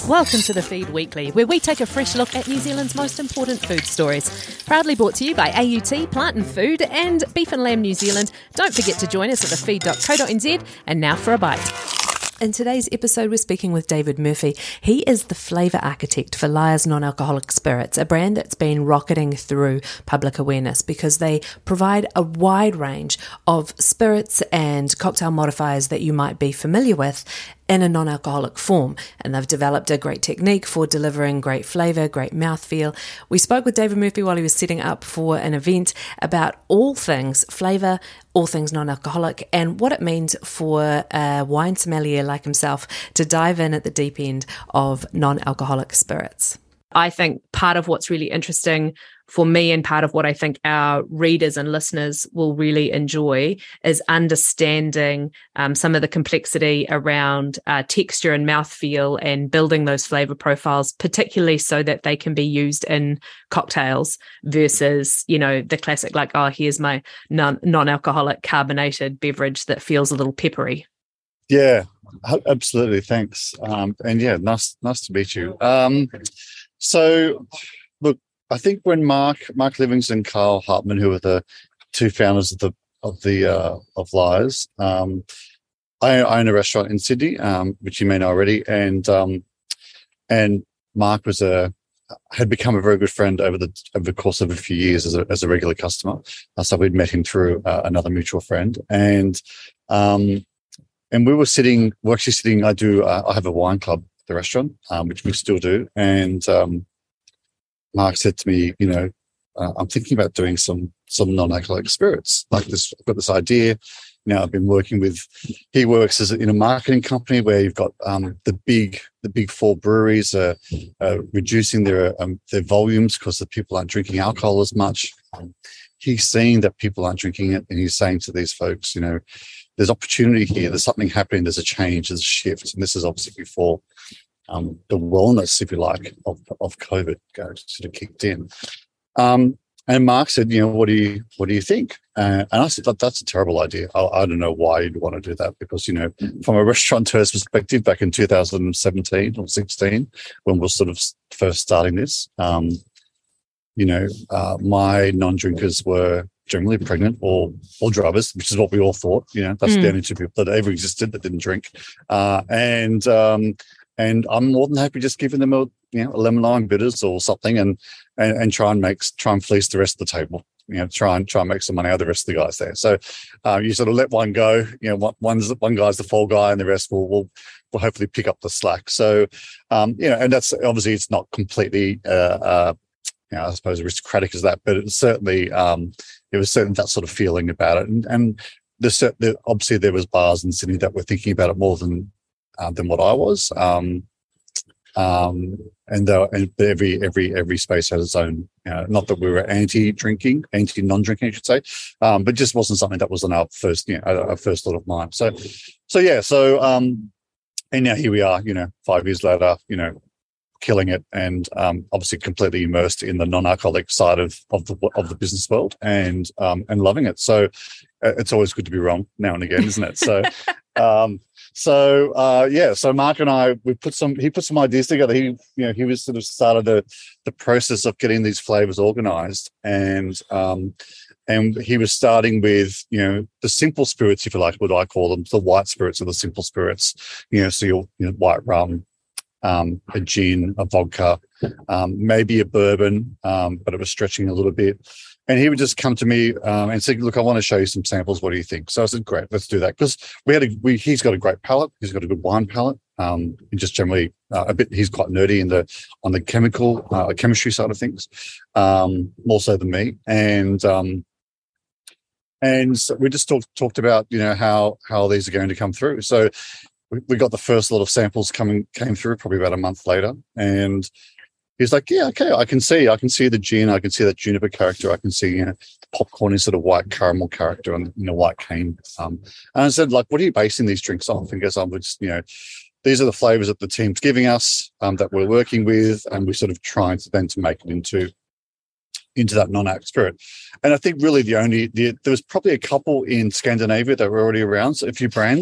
Welcome to the Feed Weekly, where we take a fresh look at New Zealand's most important food stories. Proudly brought to you by AUT, Plant and Food, and Beef and Lamb New Zealand. Don't forget to join us at thefeed.co.nz. And now for a bite. In today's episode, we're speaking with David Murphy. He is the flavour architect for Lyre's Non-Alcoholic Spirits, a brand that's been rocketing through public awareness because they provide a wide range of spirits and cocktail modifiers that you might be familiar with in a non-alcoholic form. And they've developed a great technique for delivering great flavour, great mouthfeel. We spoke with David Murphy while he was setting up for an event about all things flavour, all things non-alcoholic, and what it means for a wine sommelier like himself to dive in at the deep end of non-alcoholic spirits. I think part of what's really interesting for me and part of what I think our readers and listeners will really enjoy is understanding some of the complexity around texture and mouthfeel and building those flavor profiles, particularly so that they can be used in cocktails versus, you know, the classic like, oh, here's my non-alcoholic carbonated beverage that feels a little peppery. Yeah, absolutely. Thanks. And yeah, nice to meet you. So, look, I think when Mark Livingston, Carl Hartman, who were the two founders of Lyre's, I own a restaurant in Sydney, which you may know already, and Mark had become a very good friend over the course of a few years as a regular customer. So we'd met him through another mutual friend, and we're actually sitting. I have a wine club at the restaurant, which we still do, and Mark said to me, you know, I'm thinking about doing some non-alcoholic spirits like this. I've got this idea. Now I've been working with. He works in a marketing company where you've got the big four breweries reducing their volumes because the people aren't drinking alcohol as much. He's seeing that people aren't drinking it, and he's saying to these folks, you know, there's opportunity here. There's something happening. There's a change. There's a shift, and this is obviously before the wellness, if you like, of COVID sort of kicked in. And Mark said, you know, what do you think? And I said, that's a terrible idea. I don't know why you'd want to do that because, you know, from a restaurateur's perspective, back in 2017 or 16, when we were sort of first starting this, you know, my non-drinkers were generally pregnant or drummers, which is what we all thought. You know, that's the only two people that ever existed that didn't drink. And I'm more than happy just giving them a lemon lime bitters or something, and try and fleece the rest of the table. You know, try and make some money out of the rest of the guys there. So you sort of let one go. You know, one guy's the fall guy, and the rest will hopefully pick up the slack. So you know, and that's obviously it's not completely I suppose aristocratic as that, but it was certainly that sort of feeling about it. And obviously there was bars in Sydney that were thinking about it more than what I was. And every space has its own. Not that we were anti-non-drinking, I should say, but just wasn't something that was on our first thought of mind. And now here we are, 5 years later, killing it, and obviously completely immersed in the non-alcoholic side of the business world, and loving it. So it's always good to be wrong now and again, isn't it? So. So Mark and I, he put some ideas together. He was sort of started the process of getting these flavors organized, and he was starting with, the simple spirits, if you like, what I call them, the white spirits or the simple spirits, so your white rum, a gin, a vodka, maybe a bourbon, but it was stretching a little bit. And he would just come to me and say, look, I want to show you some samples. What do you think? So I said, great, let's do that. Because he's got a gregreat palate. He's got a good wine palate. And just generally he's quite nerdy on the chemistry side of things, more so than me. And so we just talked about, how these are going to come through. So we got the first lot of samples came through probably about a month later. And he's like, yeah, okay, I can see the gin, I can see that juniper character, I can see, the popcorny sort of white caramel character and, white cane. And I said, like, what are you basing these drinks on? And he goes, these are the flavors that the team's giving us, that we're working with, and we're sort of trying to make it into that non-alc spirit. And I think really there was probably a couple in Scandinavia that were already around, so a few brands,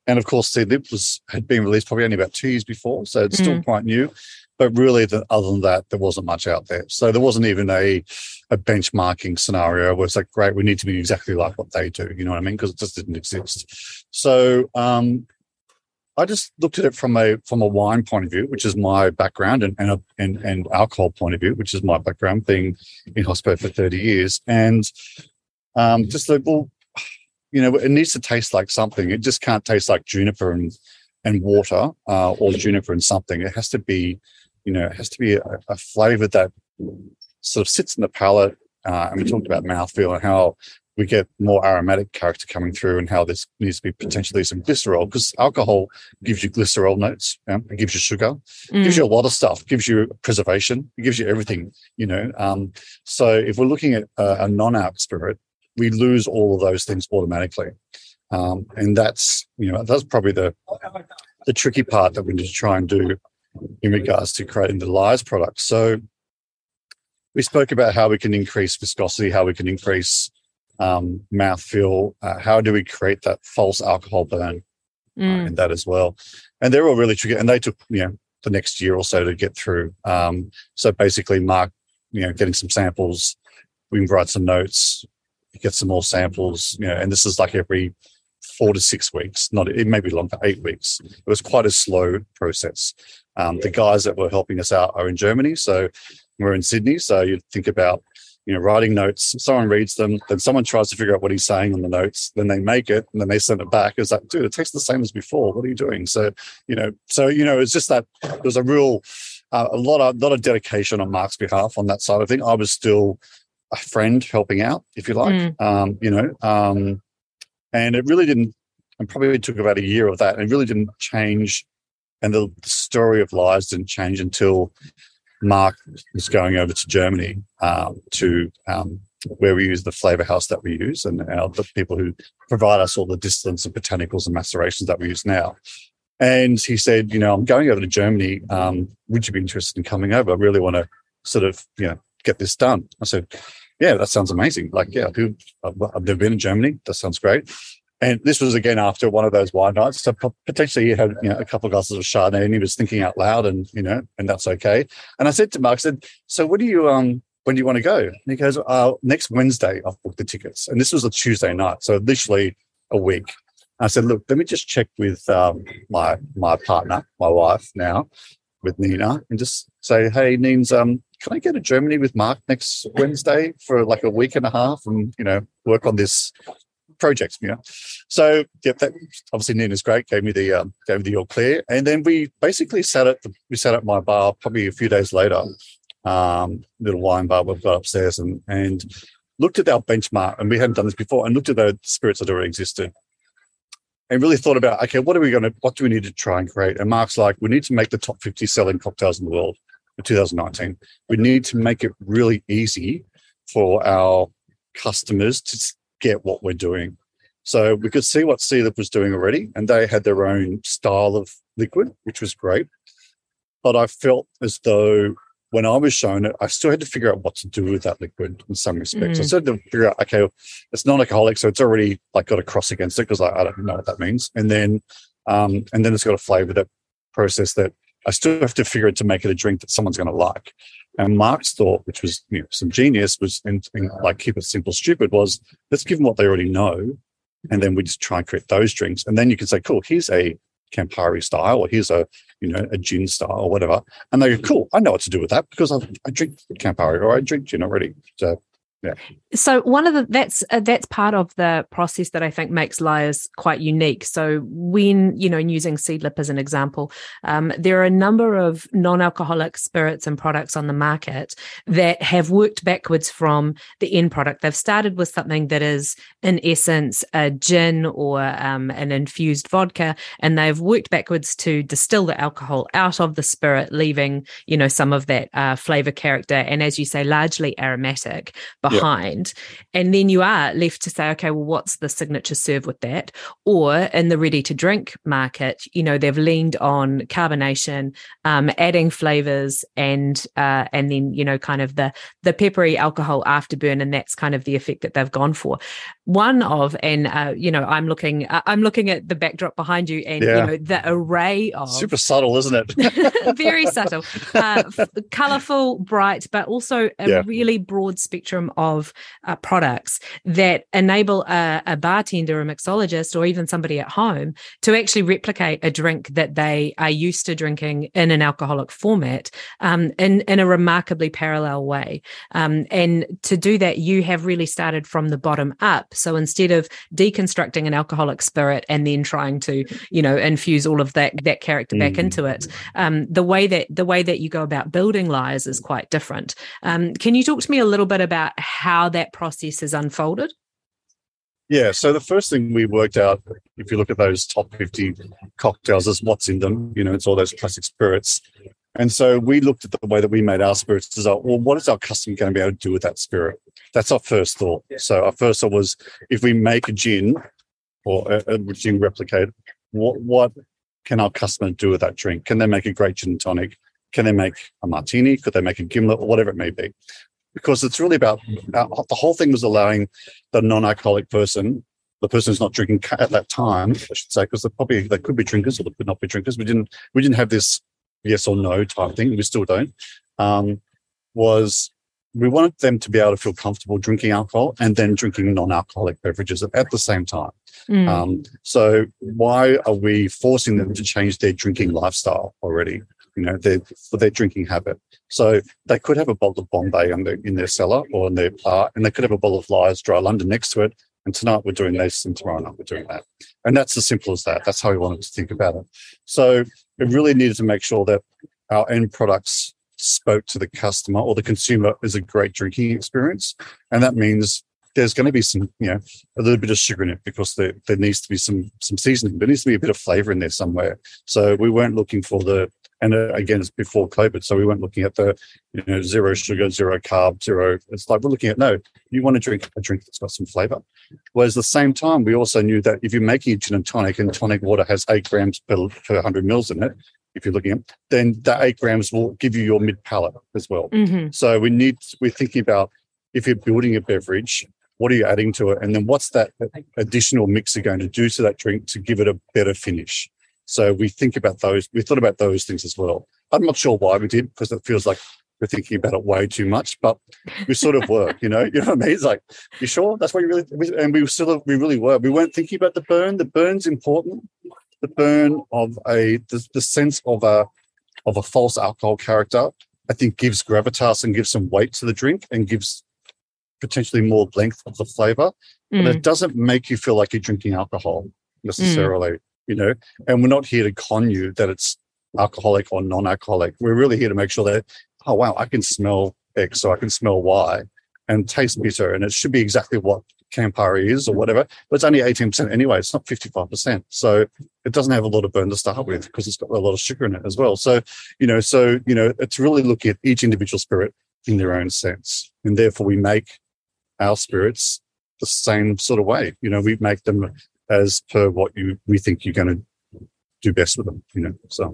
And of course, Seed Lip had been released probably only about 2 years before, so it's still quite new. But really, other than that, there wasn't much out there. So there wasn't even a benchmarking scenario where it's like, great, we need to be exactly like what they do. You know what I mean? Because it just didn't exist. So I just looked at it from a wine point of view, which is my background, and alcohol point of view, which is my background, being in hospital for 30 years, and just like, well, it needs to taste like something. It just can't taste like juniper and water or juniper and something. It has to be, a flavour that sort of sits in the palate. And we talked about mouthfeel and how we get more aromatic character coming through, and how this needs to be potentially some glycerol, because alcohol gives you glycerol notes. It gives you sugar, it gives you a lot of stuff, it gives you preservation, it gives you everything, So if we're looking at a non-alc spirit, we lose all of those things automatically. And that's probably the tricky part that we need to try and do in regards to creating the Lyre's product. So we spoke about how we can increase viscosity, how we can increase mouthfeel, how do we create that false alcohol burn in that as well. And they're all really tricky, and they took the next year or so to get through. So basically, Mark, getting some samples, we can write some notes, get some more samples, and this is like every 4 to 6 weeks, it may be longer, 8 weeks. It was quite a slow process. The guys that were helping us out are in Germany, so we're in Sydney. So you think about, writing notes, someone reads them, then someone tries to figure out what he's saying on the notes, then they make it, and then they send it back. It's like, dude, it tastes the same as before. What are you doing? So, it's just that there's a real, a lot of dedication on Mark's behalf on that side of thing. I was still a friend helping out, if you like, and it really didn't, and probably took about a year of that, and it really didn't change. And the story of Lyre's didn't change until Mark was going over to Germany to where we use the flavor house that we use, and the people who provide us all the distillates and botanicals and macerations that we use now. And he said, I'm going over to Germany. Would you be interested in coming over? I really want to sort of, get this done. I said, yeah, that sounds amazing. Like, yeah, I've never been in Germany. That sounds great. And this was again after one of those wine nights. So potentially he had a couple of glasses of Chardonnay, and he was thinking out loud, and and that's okay. And I said to Mark, so when do you want to go? And he goes, next Wednesday I've booked the tickets. And this was a Tuesday night, so literally a week. And I said, look, let me just check with my partner, my wife now, with Nina, and just say, hey, Nins, can I go to Germany with Mark next Wednesday for like a week and a half, and work on this project, So yeah, that obviously Nina's great, gave me the all clear, and then we basically sat at my bar probably a few days later, little wine bar we've got upstairs, and looked at our benchmark, and we hadn't done this before, and looked at the spirits that already existed, and really thought about, okay, what do we need to try and create? And Mark's like, we need to make the top 50 selling cocktails in the world for 2019. We need to make it really easy for our customers to get what we're doing. So we could see what Seed Lip was doing already, and they had their own style of liquid, which was great. But I felt as though when I was shown it, I still had to figure out what to do with that liquid in some respects. I started to figure out, okay, it's non-alcoholic, so it's already like got a cross against it, because I don't know what that means. And then it's got a flavour that process that I still have to figure out to make it a drink that someone's going to like. And Mark's thought, which was some genius, was in like keep it simple, stupid, was let's give them what they already know, and then we just try and create those drinks. And then you can say, cool, here's a Campari style, or here's a gin style, or whatever. And they go, cool, I know what to do with that, because I drink Campari or I drink gin already. So yeah. So one of that's part of the process that I think makes Lyre's quite unique. So when, using Seed Lip as an example, there are a number of non-alcoholic spirits and products on the market that have worked backwards from the end product. They've started with something that is, in essence, a gin or an infused vodka, and they've worked backwards to distill the alcohol out of the spirit, leaving, some of that flavor character, and as you say, largely aromatic behind. And then you are left to say, okay, well, what's the signature serve with that? Or in the ready to drink market, they've leaned on carbonation, adding flavors and then, kind of the peppery alcohol afterburn. And that's kind of the effect that they've gone for. I'm looking at the backdrop behind you and, the array of... Super subtle, isn't it? Very subtle, colourful, bright, but also a really broad spectrum of products that enable a bartender, a mixologist, or even somebody at home to actually replicate a drink that they are used to drinking in an alcoholic format in a remarkably parallel way. And to do that, you have really started from the bottom up. So instead of deconstructing an alcoholic spirit and then trying to, infuse all of that character back into it, the way that you go about building Lyre's is quite different. Can you talk to me a little bit about how that process has unfolded? Yeah, so the first thing we worked out, if you look at those top 50 cocktails, is what's in them. It's all those classic spirits. And so we looked at the way that we made our spirits as, well, what is our customer going to be able to do with that spirit? That's our first thought. So our first thought was, if we make a gin or a gin replicate, what can our customer do with that drink? Can they make a great gin and tonic? Can they make a martini? Could they make a gimlet or whatever it may be? Because it's really about, the whole thing was allowing the non-alcoholic person, the person who's not drinking at that time, I should say, because they could be drinkers or they could not be drinkers. We didn't have this yes or no type thing. We still don't. We wanted them to be able to feel comfortable drinking alcohol and then drinking non-alcoholic beverages at the same time. So why are we forcing them to change their drinking lifestyle already? For their drinking habit. So they could have a bottle of Bombay in their cellar or in their bar, and they could have a bottle of Lyre's Dry London next to it. And tonight we're doing this, and tomorrow night we're doing that. And that's as simple as that. That's how we wanted to think about it. So it really needed to make sure that our end products spoke to the customer or the consumer as a great drinking experience. And that means there's going to be some, a little bit of sugar in it because there needs to be some seasoning. There needs to be a bit of flavor in there somewhere. So we weren't looking for and again, it's before COVID, so we weren't looking at the, zero sugar, zero carb, zero. It's like we're looking at, no, you want to drink a drink that's got some flavor. Whereas at the same time, we also knew that if you're making a gin and tonic water has 8 grams per 100 mils in it, if you're looking at, then that 8 grams will give you your mid palate as well. So we're thinking about, if you're building a beverage, what are you adding to it? And then what's that additional mixer going to do to that drink to give it a better finish? So we thought about those things as well. I'm not sure why we did, because it feels like we're thinking about it way too much, but we sort of were, you know what I mean? It's like, you sure that's what you really, and we really were. We weren't thinking about the burn. The burn's important. The burn of the sense of a false alcohol character, I think, gives gravitas and gives some weight to the drink and gives potentially more length of the flavor, but it doesn't make you feel like you're drinking alcohol necessarily. And we're not here to con you that it's alcoholic or non-alcoholic. We're really here to make sure that, oh, wow, I can smell X or I can smell Y and taste bitter, and it should be exactly what Campari is or whatever, but it's only 18% anyway. It's not 55%. So it doesn't have a lot of burn to start with because it's got a lot of sugar in it as well. So, it's really looking at each individual spirit in their own sense. And therefore we make our spirits the same sort of way. We make them as per what we think you're going to do best with them, so.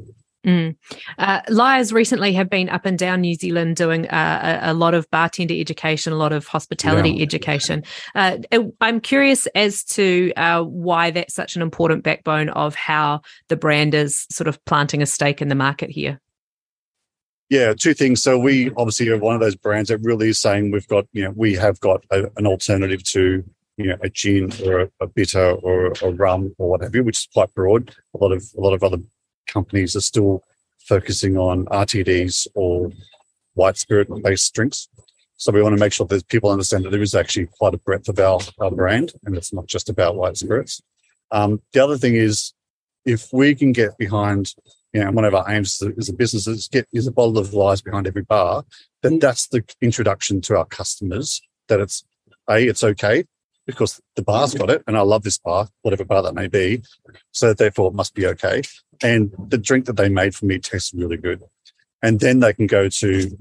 Lyre's recently have been up and down New Zealand doing a lot of bartender education, a lot of hospitality education. I'm curious as to why that's such an important backbone of how the brand is sort of planting a stake in the market here. Yeah, two things. So we obviously are one of those brands that really is saying we have got an alternative to a gin or a bitter or a rum or what have you, which is quite broad. A lot of other companies are still focusing on RTDs or white spirit-based drinks. So we want to make sure that people understand that there is actually quite a breadth of our brand, and it's not just about white spirits. The other thing is, if we can get behind, one of our aims as a business is a bottle of Lyre's behind every bar, then that's the introduction to our customers that it's okay, because the bar's got it, and I love this bar, whatever bar that may be, so therefore it must be okay. And the drink that they made for me tastes really good. and then they can go to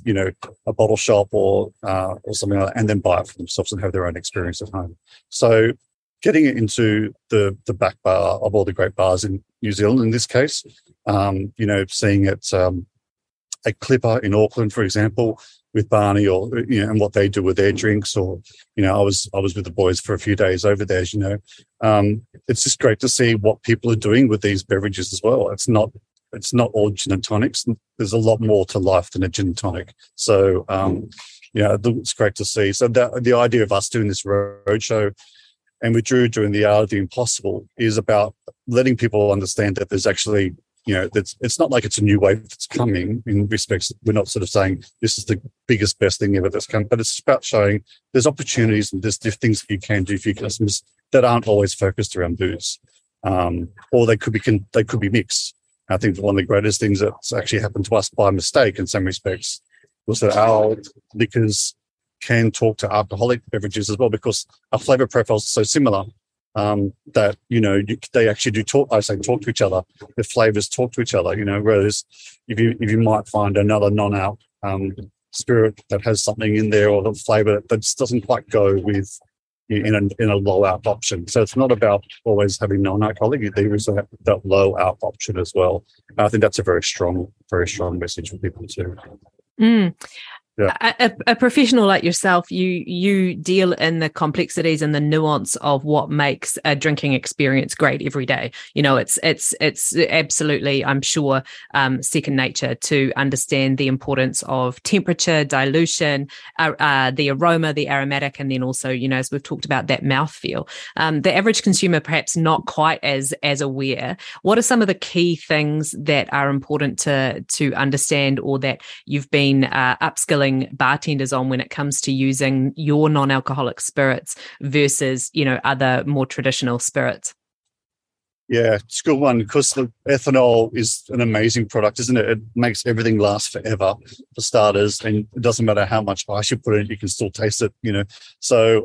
a bottle shop or something like that, and then buy it for themselves and have their own experience at home. So getting it into the back bar of all the great bars in New Zealand, in this case, seeing it at Clipper in Auckland, for example, with Barney, or and what they do with their drinks, or I was with the boys for a few days over there. It's just great to see what people are doing with these beverages as well. It's not all gin and tonics. There's a lot more to life than a gin and tonic. So it's great to see. So the idea of us doing this roadshow, and with Drew doing the art of the impossible, is about letting people understand that there's actually, it's not like it's a new wave that's coming. In respects, we're not sort of saying this is the biggest, best thing ever that's come, but it's about showing there's opportunities and there's things that you can do for your customers that aren't always focused around booze, or they could be mixed. I think one of the greatest things that's actually happened to us by mistake in some respects was that our liquors can talk to alcoholic beverages as well, because our flavor profiles are so similar that they actually do talk. I say talk to each other. The flavors talk to each other. Whereas if you might find another non-alc spirit that has something in there, or the flavor that just doesn't quite go with in a low alc option. So it's not about always having non-alcoholic. There is that low alc option as well. And I think that's a very strong message for people too. Mm. Yeah. A professional like yourself, you deal in the complexities and the nuance of what makes a drinking experience great every day. It's absolutely, I'm sure, second nature to understand the importance of temperature, dilution, the aroma, the aromatic, and then also, as we've talked about, that mouthfeel. The average consumer perhaps not quite as aware. What are some of the key things that are important to understand, or that you've been upskilling bartenders on when it comes to using your non-alcoholic spirits versus, other more traditional spirits? Yeah, it's a good one, because the ethanol is an amazing product, isn't it? It makes everything last forever, for starters, and it doesn't matter how much ice you put in it, you can still taste it, So,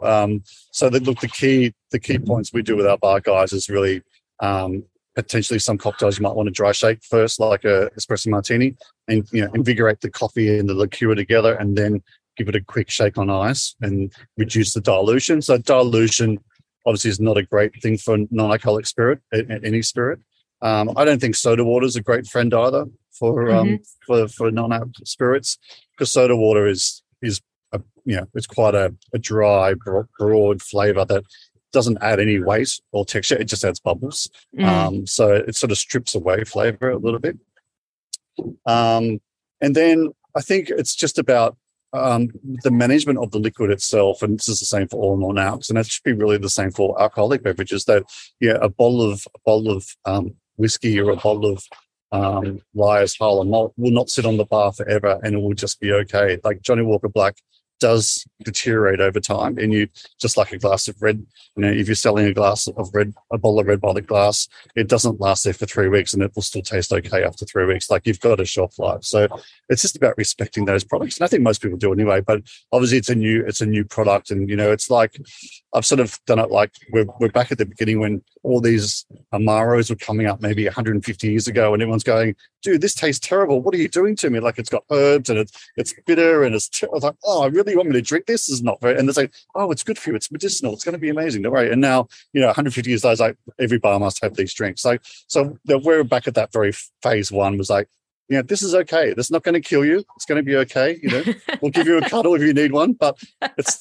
the key points we do with our bar guys is really potentially some cocktails you might want to dry shake first, like a espresso martini, and invigorate the coffee and the liqueur together, and then give it a quick shake on ice and reduce the dilution. So dilution obviously is not a great thing for non-alcoholic spirit, any spirit. I don't think soda water is a great friend either for non-alcoholic spirits, because soda water is it's quite a dry, broad flavour that doesn't add any weight or texture. It just adds bubbles. So it sort of strips away flavour a little bit. And then I think it's just about the management of the liquid itself, and this is the same for all non-alcs, and that should be really the same for alcoholic beverages. That a bottle of whiskey or a bottle of Lyre's Harlem Malt will not sit on the bar forever, and it will just be okay. Like Johnny Walker Black does deteriorate over time, and you just like a glass of red, if you're selling a bottle of red by the glass, it doesn't last there for 3 weeks and it will still taste okay after 3 weeks. Like, you've got a shelf life. So it's just about respecting those products, and I think most people do anyway, but obviously it's a new product, and it's like I've sort of done it like we're back at the beginning when all these Amaros were coming up maybe 150 years ago, and everyone's going, dude, this tastes terrible, what are you doing to me? Like, it's got herbs and it's bitter, and I was like, oh, I really want me to drink this? This is not very, and they say, oh, it's good for you, it's medicinal, it's going to be amazing, don't worry. And now 150 years later, it's like every bar must have these drinks. So we're back at that very phase one, was like, this is okay, that's not going to kill you, it's going to be okay, we'll give you a cuddle if you need one, but it's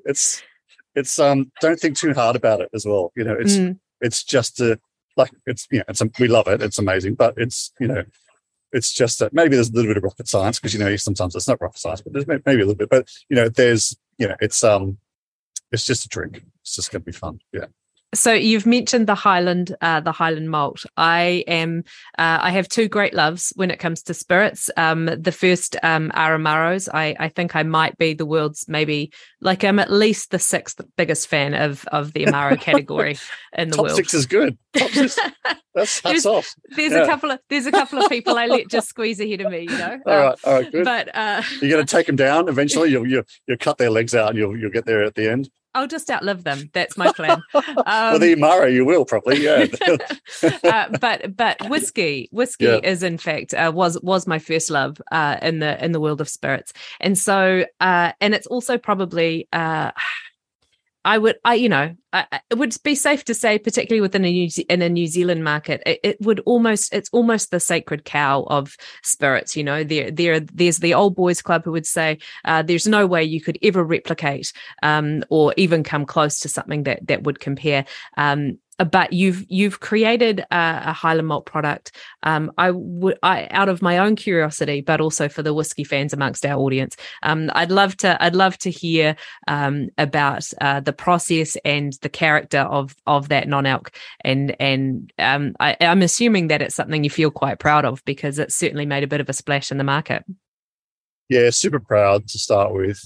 don't think too hard about it as well. It's just we love it, it's amazing, but it's just that maybe there's a little bit of rocket science, because sometimes it's not rocket science, but there's maybe a little bit, but there's it's just a drink, it's just going to be fun. Yeah. So you've mentioned the Highland malt. I have two great loves when it comes to spirits. The first are Amaros. I think I might be the world's I'm at least the sixth biggest fan of the Amaro category in the world. Top six is good. Top six. That's hats off. There's a couple of people I let just squeeze ahead of me. All right, good. But you're going to take them down eventually. You'll cut their legs out, and you'll get there at the end. I'll just outlive them. That's my plan. Well, the Imara, you will probably, yeah. But whiskey is in fact was my first love in the world of spirits, and so and it's also probably it would be safe to say, particularly within in a New Zealand market, it's almost the sacred cow of spirits. You know, there's the old boys club who would say there's no way you could ever replicate or even come close to something that would compare. But you've created a Highland malt product. Out of my own curiosity, but also for the whiskey fans amongst our audience, I'd love to hear about the process and the character of that non-alc, and I'm assuming that it's something you feel quite proud of, because it's certainly made a bit of a splash in the market. Yeah, super proud to start with.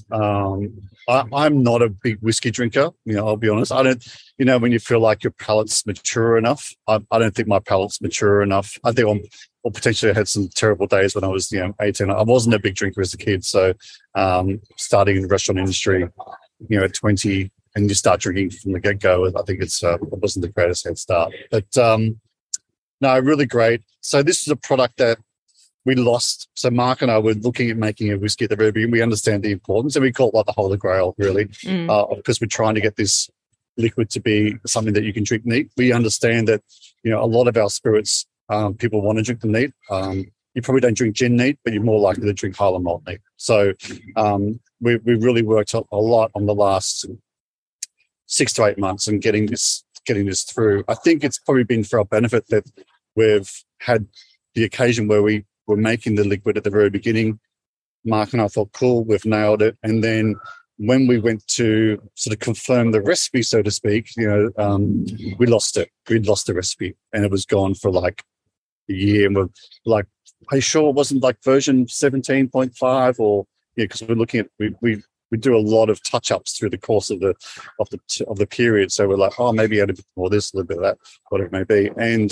I'm not a big whiskey drinker. You know, I'll be honest. I don't. You know, when you feel like your palate's mature enough, I don't think my palate's mature enough. I think or potentially I had some terrible days when I was 18. I wasn't a big drinker as a kid, so starting in the restaurant industry, at 20, and you start drinking from the get-go. I think it wasn't the greatest head start, but no, really great. So this is a product that we lost. So Mark and I were looking at making a whiskey at the very beginning. We understand the importance, and we call it like the Holy Grail, really, because we're trying to get this liquid to be something that you can drink neat. We understand that, a lot of our spirits, people want to drink them neat. You probably don't drink gin neat, but you're more likely to drink Highland malt neat. So we really worked a lot on the last 6 to 8 months and getting this through. I think it's probably been for our benefit that we've had the occasion where we were making the liquid at the very beginning. Mark and I thought, cool, we've nailed it. And then when we went to sort of confirm the recipe, so to speak, we lost it. We'd lost the recipe, and it was gone for like a year. And we're like, are you sure it wasn't like version 17.5 or because we're looking at we do a lot of touch-ups through the course of the period. So we're like, oh, maybe add a bit more of this, a little bit of that, whatever it may be.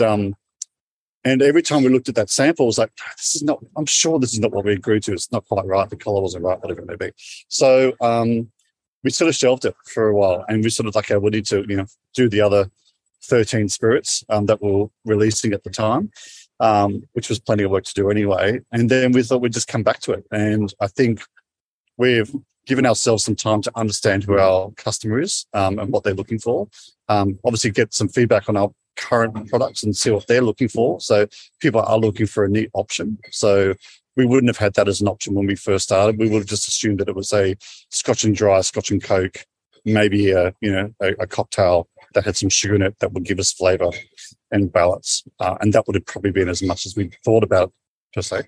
And every time we looked at that sample, it was like, I'm sure this is not what we agreed to. It's not quite right. The color wasn't right, whatever it may be. So we sort of shelved it for a while, and we sort of like, we need to, do the other 13 spirits that we're releasing at the time, which was plenty of work to do anyway. And then we thought we'd just come back to it. And I think we've given ourselves some time to understand who our customer is and what they're looking for. Obviously get some feedback on our current products and see what they're looking for. So people are looking for a neat option. So we wouldn't have had that as an option when we first started. We would have just assumed that it was a Scotch and dry, Scotch and Coke, maybe a cocktail that had some sugar in it that would give us flavour and balance. And that would have probably been as much as we thought about per se.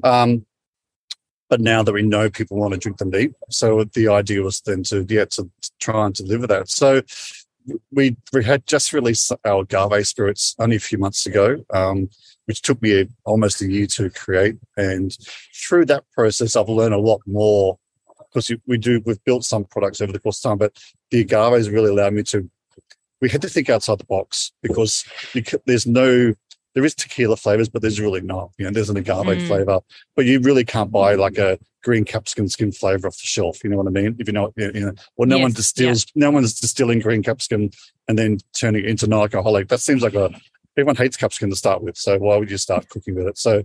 But now that we know people want to drink them neat, so the idea was then to try and deliver that. So we had just released our agave spirits only a few months ago, which took me almost a year to create. And through that process, I've learned a lot more, because we've built some products over the course of time, but the agaves really allowed me we had to think outside the box, because there is tequila flavors, but there's really not. There's an agave flavor, but you really can't buy like a green capsicum skin flavor off the shelf. You know what I mean? If you know, well, no one distills, no one's distilling green capsicum and then turning it into non-alcoholic. That seems like everyone hates capsicum to start with. So why would you start cooking with it? So,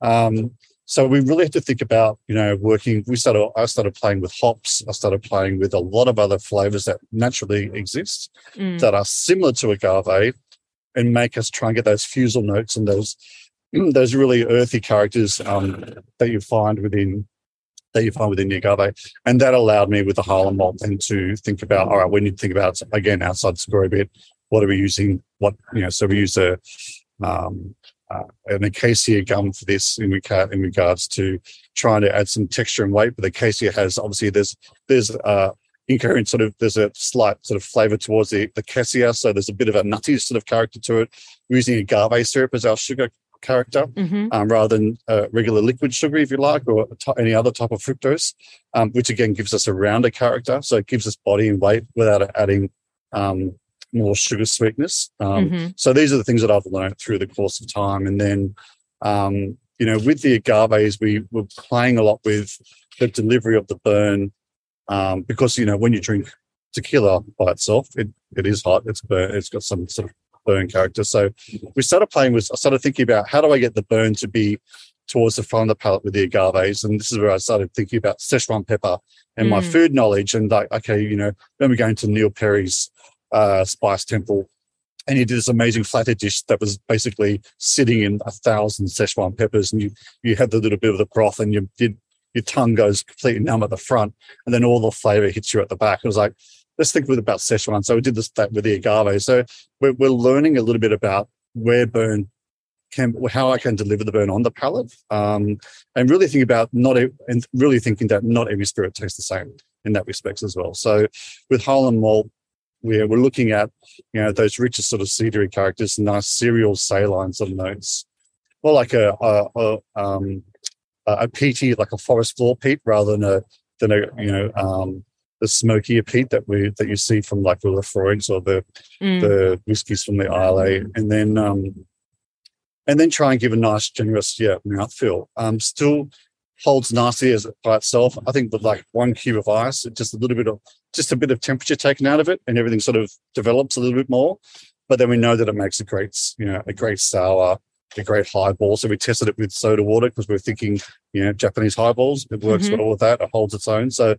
so we really had to think about, working. I started playing with hops. I started playing with a lot of other flavors that naturally exist that are similar to agave, and make us try and get those fusel notes and those really earthy characters that you find within the agave. And that allowed me with the Highland malt then to think about, all right, we need to think about, again, outside the square a bit, what are we using? So we use an acacia gum for this in regards to trying to add some texture and weight. But the acacia has, obviously, there's incoherent there's a slight sort of flavour towards the cassia, so there's a bit of a nutty sort of character to it. We're using agave syrup as our sugar character, rather than regular liquid sugar, if you like, or any other type of fructose, which again gives us a rounder character, so it gives us body and weight without adding more sugar sweetness. So these are the things that I've learned through the course of time. And then with the agaves, we were playing a lot with the delivery of the burn. Because, when you drink tequila by itself, it is hot. It's got some sort of burn character. So I started thinking about how do I get the burn to be towards the front of the palate with the agaves, and this is where I started thinking about Szechuan pepper and my food knowledge, and like, okay, then we're going to Neil Perry's Spice Temple, and he did this amazing flatter dish that was basically sitting in 1,000 Szechuan peppers, and you had the little bit of the broth, and your tongue goes completely numb at the front, and then all the flavor hits you at the back. It was like, let's think about Szechuan. So we did that with the agave. So we're learning a little bit about how I can deliver the burn on the palate, and really thinking that not every spirit tastes the same in that respect as well. So with Highland Malt, we're looking at those richer sort of cedary characters, nice cereal saline sort of notes, more like a peaty, like a forest floor peat, rather than the smokier peat that you see from like the Laphroaigs or the whiskies from the Islay, and then try and give a nice, generous, mouthfeel. Still holds nicely by itself. I think with like 1 cube of ice, just a bit of temperature taken out of it, and everything sort of develops a little bit more. But then we know that it makes a great sour, a great highball. So we tested it with soda water because we were thinking, Japanese highballs. It works well with that. It holds its own. So,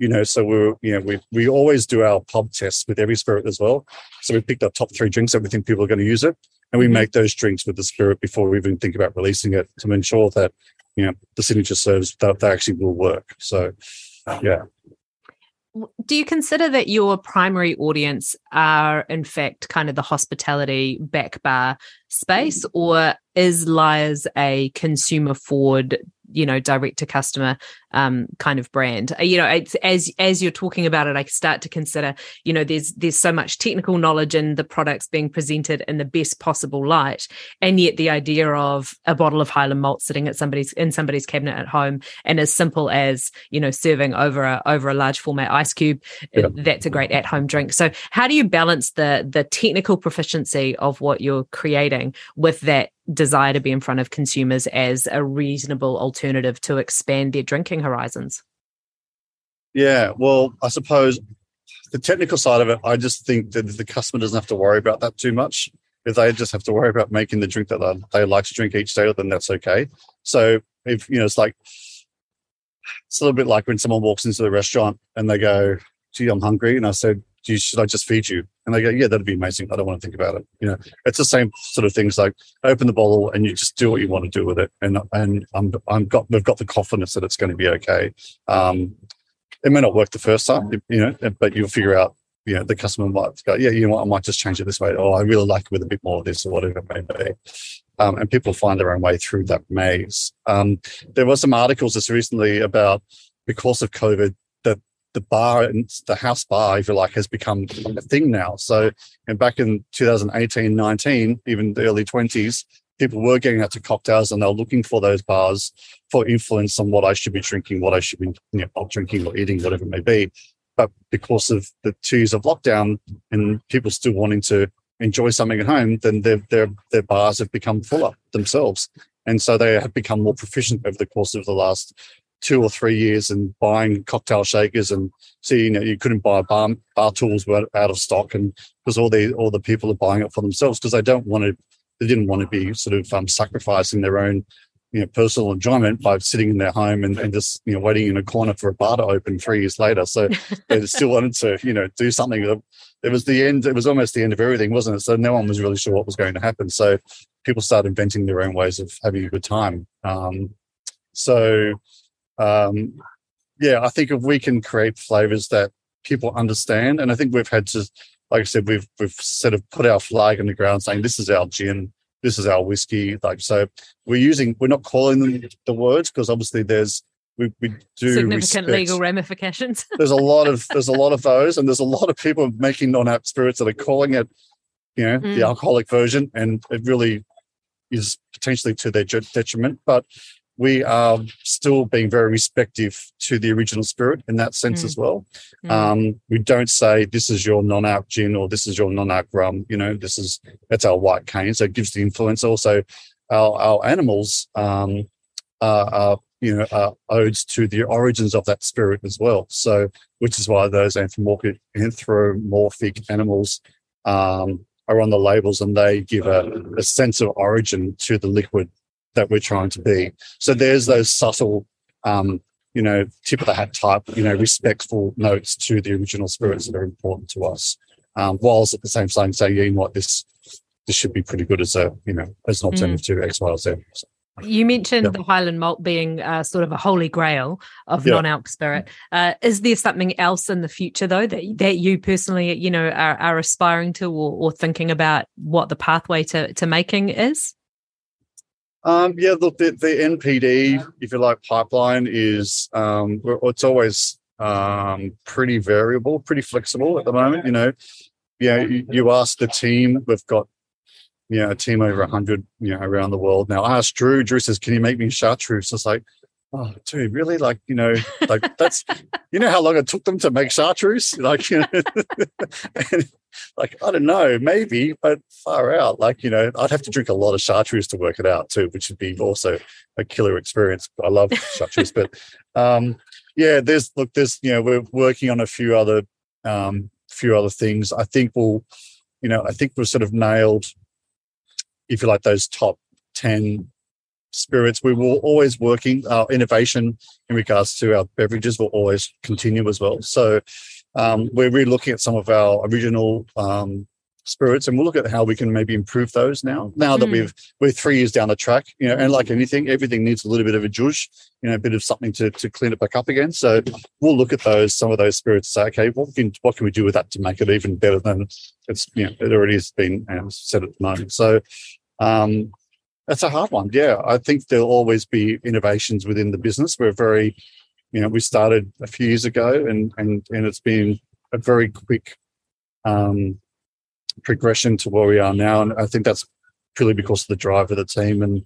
we always do our pub tests with every spirit as well. So we picked up top 3 drinks that we think people are going to use it, and we make those drinks with the spirit before we even think about releasing it to ensure that, the signature serves that they actually will work. So, yeah. Do you consider that your primary audience are, in fact, kind of the hospitality back bar space, or is Lyre's a consumer forward, direct to customer kind of brand? It's, as you're talking about it, I start to consider, there's so much technical knowledge in the products being presented in the best possible light, and yet the idea of a bottle of Highland Malt sitting in somebody's cabinet at home, and as simple as serving over a large format ice cube, that's a great at home drink. So how do you balance the technical proficiency of what you're creating with that desire to be in front of consumers as a reasonable alternative to expand their drinking horizons? Yeah, well, I suppose the technical side of it, I just think that the customer doesn't have to worry about that too much. If they just have to worry about making the drink that they like to drink each day, then that's okay. So if, it's a little bit like when someone walks into the restaurant and they go, gee, I'm hungry. And I said, should I just feed you? And they go, yeah, that'd be amazing. I don't want to think about it. It's the same sort of things, like open the bottle and you just do what you want to do with it. And we've got the confidence that it's going to be okay. It may not work the first time, but you'll figure out, the customer might go, yeah, I might just change it this way. Or I really like it with a bit more of this, or whatever it may be. And people find their own way through that maze. There were some articles just recently about, because of COVID, that the bar and the house bar, if you like, has become a thing now. So, and back in 2018, 19, even the early 20s, people were getting out to cocktails and they were looking for those bars for influence on what I should be drinking, what I should be not drinking or eating, whatever it may be. But because of the 2 years of lockdown and people still wanting to enjoy something at home, then their bars have become fuller themselves. And so they have become more proficient over the course of the last 2 or 3 years in buying cocktail shakers, and you couldn't buy bar tools were out of stock, and because all the people are buying it for themselves because they didn't want to be sort of sacrificing their own personal enjoyment by sitting in their home and just waiting in a corner for a bar to open 3 years later. So they still wanted to do something. It was almost the end of everything, wasn't it? So no one was really sure what was going to happen. So people started inventing their own ways of having a good time. I think if we can create flavors that people understand, and I think we've had to, like I said, we've sort of put our flag in the ground saying this is our gin, this is our whiskey. So we're not calling them the words because obviously we do significant legal ramifications. There's a lot of those, and there's a lot of people making non-alc spirits that are calling it, the alcoholic version, and it really is potentially to their detriment. But we are still being very respective to the original spirit in that sense as well. We don't say this is your non-alc gin or this is your non-alc rum. That's our white cane. So it gives the influence. Also, our animals are odes to the origins of that spirit as well. So, which is why those anthropomorphic animals are on the labels, and they give a sense of origin to the liquid that we're trying to be. So there's those subtle, tip of the hat type, respectful notes to the original spirits that are important to us. Whilst at the same time saying, you know what, this should be pretty good as as an alternative to X, Y, or Z. So, you mentioned the Highland malt being sort of a holy grail of non-alc spirit. Is there something else in the future, though, that you personally, are aspiring to or thinking about what the pathway to making is? Look, the NPD, if you like, pipeline is it's always pretty variable, pretty flexible at the moment. You ask the team, we've got a team over 100 around the world now. I asked Drew says, can you make me chartreuse? It's like, oh dude, really? Like that's how long it took them to make chartreuse? And, I don't know, maybe, but far out. I'd have to drink a lot of chartreuse to work it out too, which would be also a killer experience. I love chartreuse, but there's we're working on a few other things. I think we've sort of nailed, if you like, those top 10 spirits. We will always working innovation in regards to our beverages will always continue as well. So we're really looking at some of our original spirits, and we'll look at how we can maybe improve those now that we're 3 years down the track, and like anything, everything needs a little bit of a zhuzh, a bit of something to clean it back up again. So we'll look at some of those spirits and say, okay, what can we do with that to make it even better than it already has been said at the moment. So that's a hard one. Yeah, I think there'll always be innovations within the business. We're very, we started a few years ago, and it's been a very quick progression to where we are now, and I think that's purely because of the drive of the team and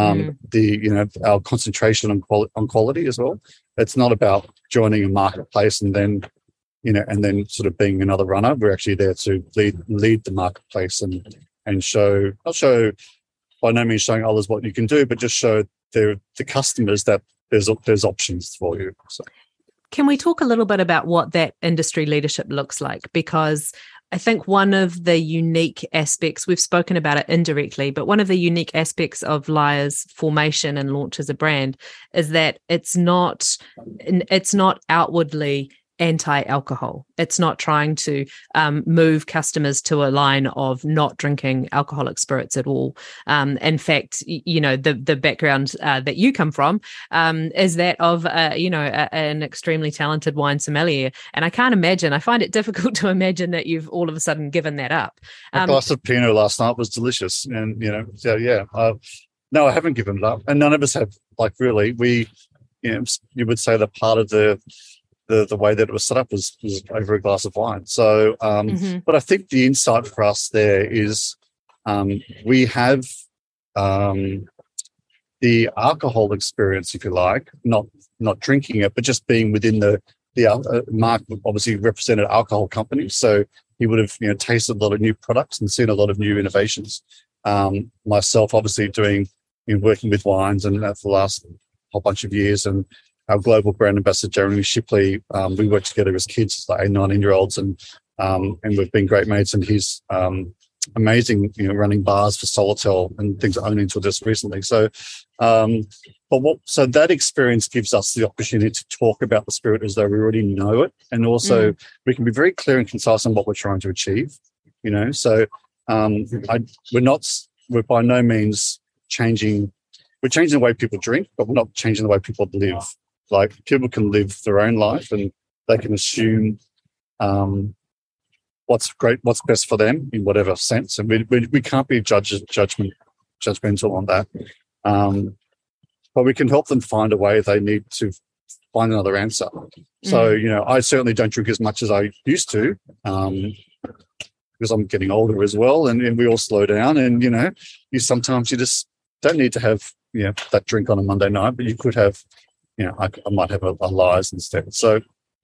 our concentration on quality as well. It's not about joining a marketplace and then sort of being another runner. We're actually there to lead the marketplace and not show by no means showing others what you can do, but just show the customers that there's options for you. So, can we talk a little bit about what that industry leadership looks like? Because I think one of the unique aspects, we've spoken about it indirectly, but one of the unique aspects of Lyre's formation and launch as a brand is that it's not outwardly anti-alcohol. It's not trying to move customers to a line of not drinking alcoholic spirits at all. In fact, the background that you come from is that of an extremely talented wine sommelier, and I find it difficult to imagine that you've all of a sudden given that up. A glass of Pinot last night was delicious, and no, I haven't given it up, and none of us have. Really, you would say that part of the way that it was set up was over a glass of wine. So, but I think the insight for us there is we have the alcohol experience, if you like, not drinking it, but just being within the Mark obviously represented alcohol companies. So he would have tasted a lot of new products and seen a lot of new innovations. Myself, obviously, working with wines and for the last whole bunch of years, and our global brand ambassador, Jeremy Shipley, we worked together as kids, like 19-year-olds, and we've been great mates. And he's amazing, running bars for Solotel and things only until just recently. So, so that experience gives us the opportunity to talk about the spirit as though we already know it, and also we can be very clear and concise on what we're trying to achieve. So we're by no means changing. We're changing the way people drink, but we're not changing the way people live. Like, people can live their own life and they can assume what's best for them in whatever sense. And we can't be judgmental on that. But we can help them find a way if they need to find another answer. So, I certainly don't drink as much as I used to because I'm getting older as well, and we all slow down. And, sometimes you just don't need to have that drink on a Monday night, but you could have, I might have a Lyre's instead. So,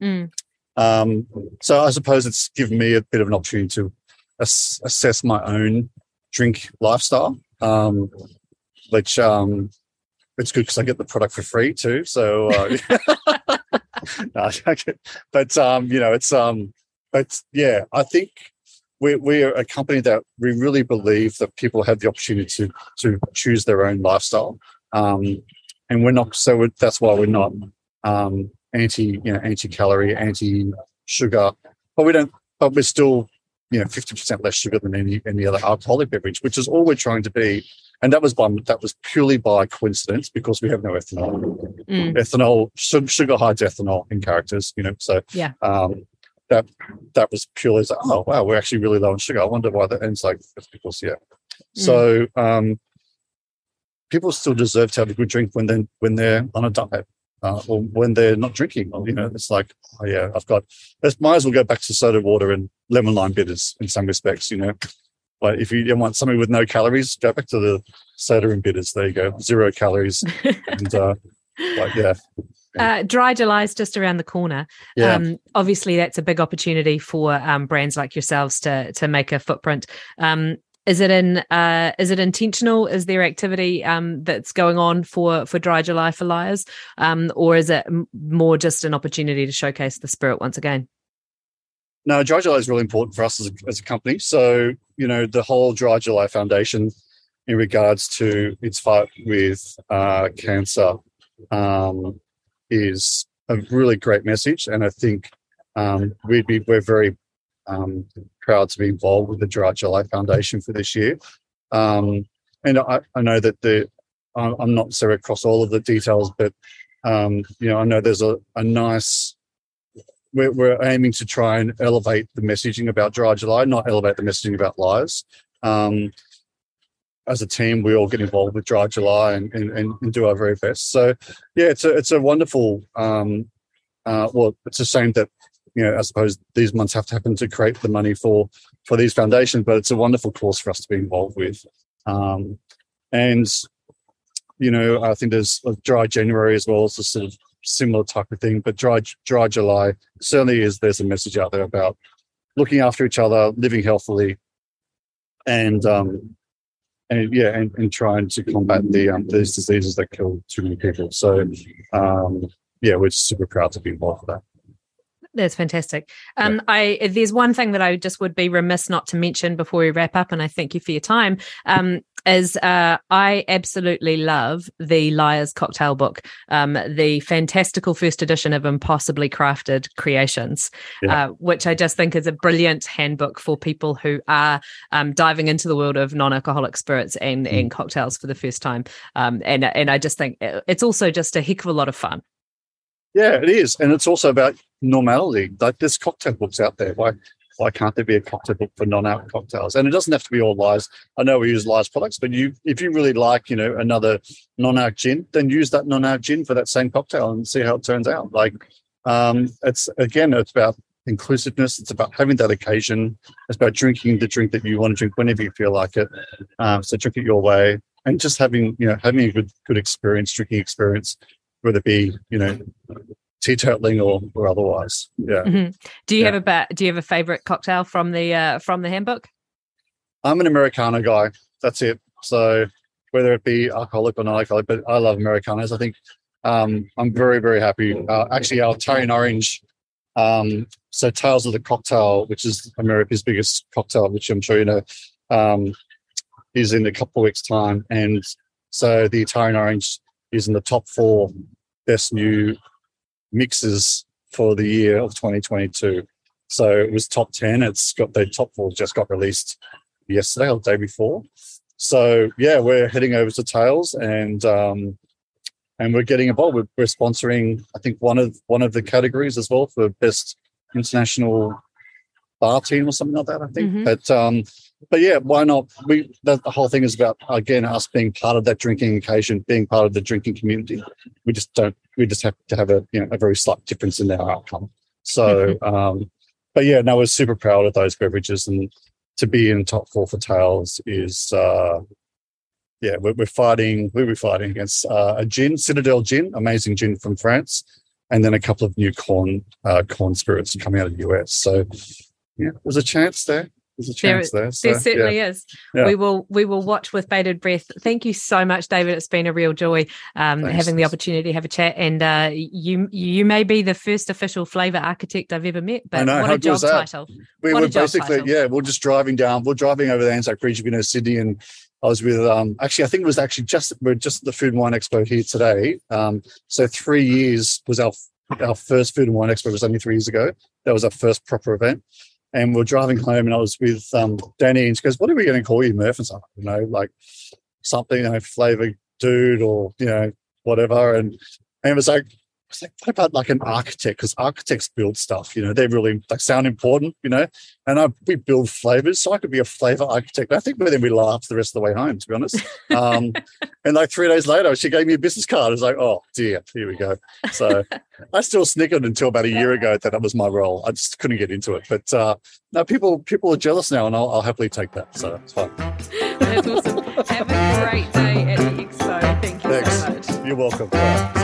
so I suppose it's given me a bit of an opportunity to assess my own drink lifestyle, which it's good because I get the product for free too. So, no, but but yeah, I think we're a company that we really believe that people have the opportunity to choose their own lifestyle, and we're not. So that's why we're not anti-calorie, anti-sugar, but we don't. But we're still 50% less sugar than any other alcoholic beverage, which is all we're trying to be. And that was purely by coincidence because we have no ethanol. Ethanol, sugar hides ethanol in characters, So yeah, that was purely like, oh wow, we're actually really low in sugar. I wonder why that. And it's like it's because So people still deserve to have a good drink when they're on a diet. Or when they're not drinking, it's like, oh yeah, might as well go back to soda water and lemon lime bitters in some respects, But if you want something with no calories, go back to the soda and bitters. There you go, 0 calories. And Dry July is just around the corner. Yeah. Obviously, that's a big opportunity for brands like yourselves to make a footprint. Is it intentional? Is there activity that's going on for Dry July for Lyre's, or is it more just an opportunity to showcase the spirit once again? No, Dry July is really important for us as a company. So, the whole Dry July Foundation in regards to its fight with cancer is a really great message. And I think we're very proud to be involved with the Dry July Foundation for this year. And I know that I'm not so across all of the details, but, I know there's a nice... We're aiming to try and elevate the messaging about Dry July, not elevate the messaging about Lyre's. As a team, we all get involved with Dry July and do our very best. So, yeah, it's a wonderful. It's a shame that I suppose these months have to happen to create the money for these foundations, but it's a wonderful cause for us to be involved with. And I think there's a Dry January as well. It's a sort of similar type of thing, but Dry July certainly there's a message out there about looking after each other, living healthily, and trying to combat these diseases that kill too many people. So we're just super proud to be involved with that. That's fantastic. There's one thing that I just would be remiss not to mention before we wrap up, and I thank you for your time, is I absolutely love the Lyre's Cocktail Book, the fantastical first edition of Impossibly Crafted Creations, which I just think is a brilliant handbook for people who are diving into the world of non-alcoholic spirits and cocktails for the first time. And I just think it's also just a heck of a lot of fun. Yeah, it is. And it's also about normality. Like there's cocktail books out there. Why can't there be a cocktail book for non-alc cocktails? And it doesn't have to be all Lyre's. I know we use Lyre's products, but if you really like, another non-alc gin, then use that non-alc gin for that same cocktail and see how it turns out. Like it's about inclusiveness. It's about having that occasion. It's about drinking the drink that you want to drink whenever you feel like it. So drink it your way and just having a good experience, drinking experience, whether it be, teetotaling or otherwise. Yeah. Mm-hmm. Do you have a favorite cocktail from the handbook? I'm an Americano guy. That's it. So whether it be alcoholic or non-alcoholic, but I love Americanos. I think I'm very, very happy. Actually, our Italian Orange, so Tales of the Cocktail, which is America's biggest cocktail, which I'm sure you know, is in a couple of weeks' time. And so the Italian Orange is in the top 4 best new mixes for the year of 2022. So it was top 10. It's got the top 4 just got released yesterday or the day before. So yeah, we're heading over to Tales and we're getting involved. We're sponsoring, I think, one of the categories as well for best international bar team or something like that, I think. Mm-hmm. But yeah, why not? The whole thing is about, again, us being part of that drinking occasion, being part of the drinking community. We just have to have a very slight difference in our outcome. So, mm-hmm. But yeah, no, we're super proud of those beverages, and to be in top 4 for Tales is, we're fighting against a gin, Citadel Gin, amazing gin from France, and then a couple of new corn spirits coming out of the US. So yeah, there's a chance there. there's a chance there. So, there certainly is. Yeah. We will watch with bated breath. Thank you so much, David. It's been a real joy having the opportunity to have a chat. And you may be the first official flavour architect I've ever met, but what a job title. We were basically, we're just driving down. We're driving over the Anzac Bridge, Sydney, and I was with, I think it was we're just at the Food and Wine Expo here today. So 3 years was our first Food and Wine Expo was only 3 years ago. That was our first proper event. And we're driving home and I was with Danny, and she goes, "What are we going to call you, Murph?" And so, like something, flavour dude or, whatever. And it was like, what about like an architect? Because architects build stuff, they really sound important, and we build flavors. So I could be a flavor architect. I think then we laughed the rest of the way home, to be honest. And like 3 days later, she gave me a business card. I was like, oh dear, here we go. So I still snickered until about a year ago that was my role. I just couldn't get into it. But no, people are jealous now, and I'll happily take that. So it's fine. That's awesome. Have a great day at the expo. Thank you so much. You're welcome. Bye.